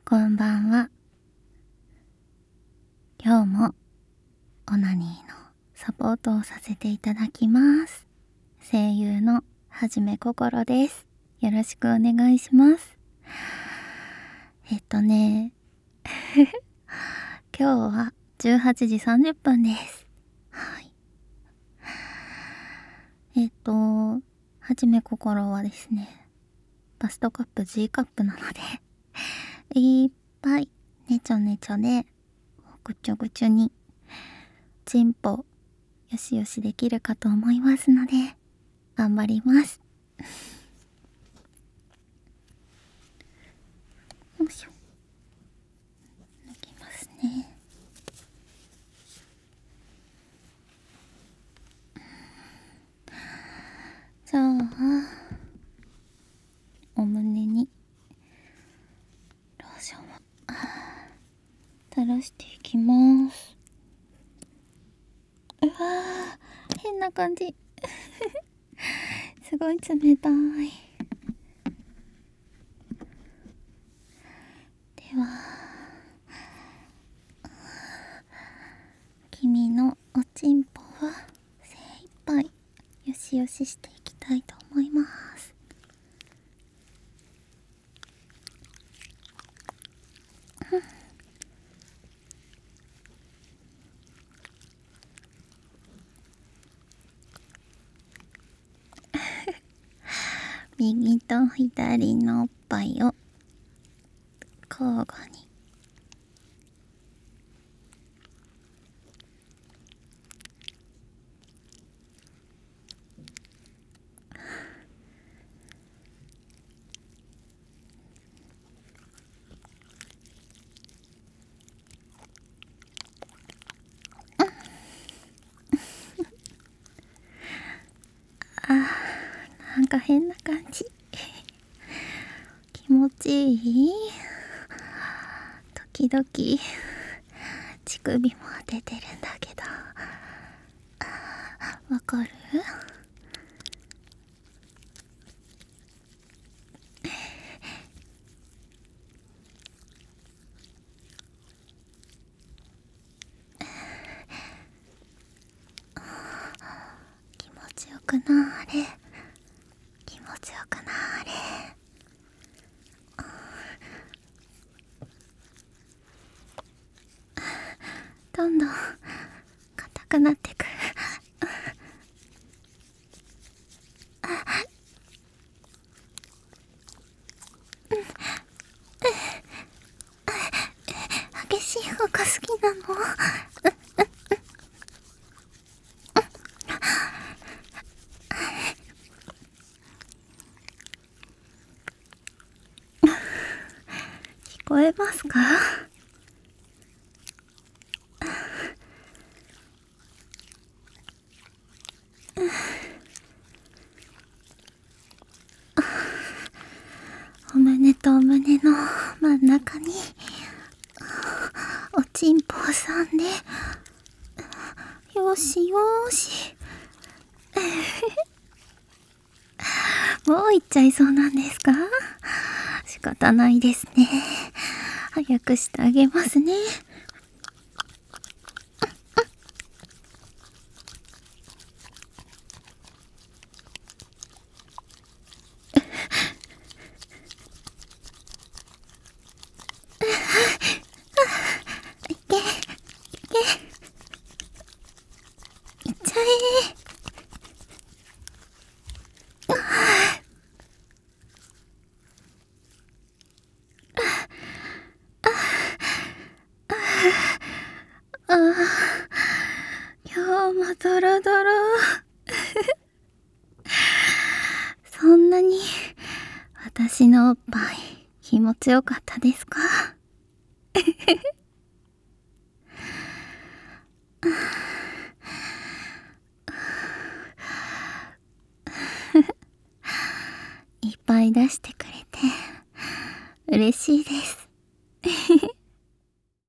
こんばんは。今日もオナニーのサポートをさせていただきます。声優のはじめこころです。よろしくお願いします。今日は18時30分です。はい。はじめこころはですね、バストカップ G カップなのでいっぱいねちょねちょでぐちょぐちょにチンポよしよしできるかと思いますので頑張ります。よいしょ、抜きますね。じゃあお胸にローションを垂らしていきます。うわー、変な感じすごい冷たい。では君のおちんぽは精一杯よしよししていきたいと思います。右と左のおっぱいを交互になんか変な感じ気持ちいい。時々乳首も当ててるんだけどわかる？気持ちよくなーれ、気持ちよくなーれ。どんどん硬くなってく。激しい方が好きなの？聞こえますか？お胸とお胸の真ん中におちんぽを挟んで、よしよーしもう行っちゃいそうなんですか？仕方ないですね。早くしてあげますね。いけいけ、いっちゃえ。ああ、今日もドロドロそんなに私のおっぱい気持ちよかったですか？いっぱい出してくれて嬉しいです。